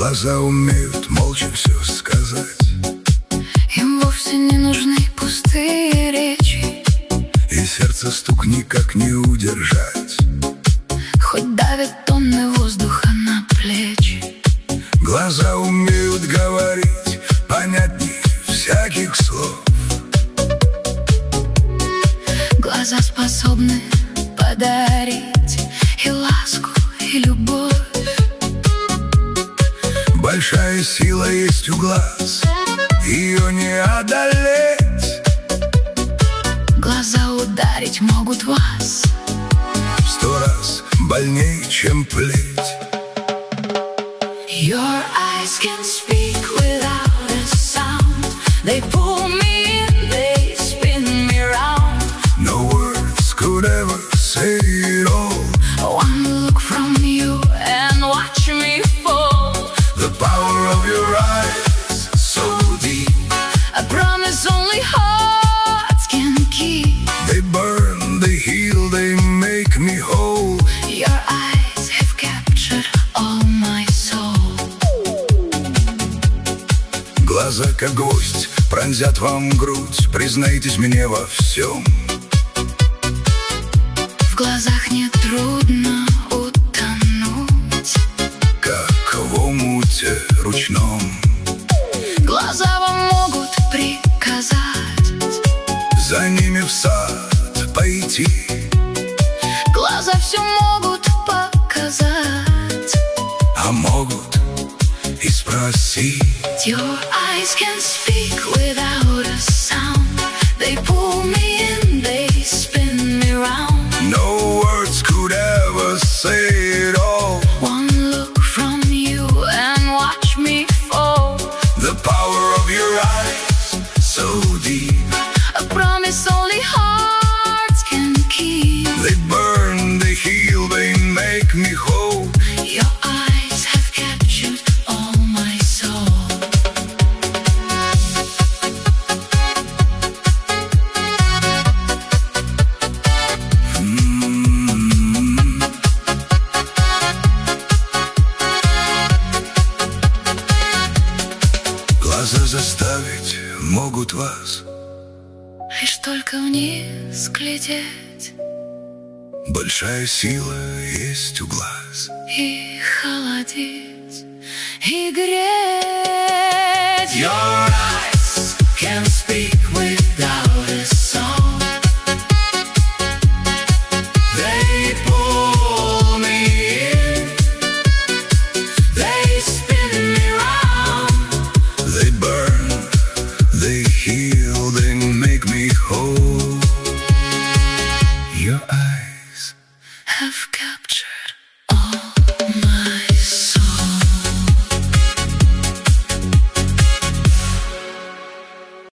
Глаза умеют молча все сказать. Им вовсе не нужны пустые речи, И сердце стук никак не удержать. хоть давит тонны воздуха на плечи. Глаза умеют говорить понятней всяких слов. Глаза способны подарить и ласку, и любовь. Большая сила есть у глаз, ее не одолеть. Глаза ударить могут вас В 100 раз больней, чем плеть. Your eyes can speak without a sound. They pull me in, they spin me round. No words could ever say it all. One look from you and watch me fall. The power of your eyes, so deep. I promise only hearts can keep. They burn, they heal, they make me whole. Your eyes have captured all my soul. Глаза, как гвоздь, пронзят вам грудь. Признайтесь мне во всем. В глазах не трудно утонуть. Как в омуте ручном. Глаза вам могут приказать. За ними в сад пойти. Глаза все могут показать. А могут и спросить. Your eyes can speak without a sound. They pull me in, they spin me round. No words could ever say it all. One look from you and watch me fall. The power of your eyes, so deep. A promise only hearts can keep. They burn, they heal, they make me whole. Your eyes have captured all my soul. Глаза заставить могут вас. Лишь только вниз глядеть Большая сила есть у глаз. и холодить, и греть. Your eyes can speak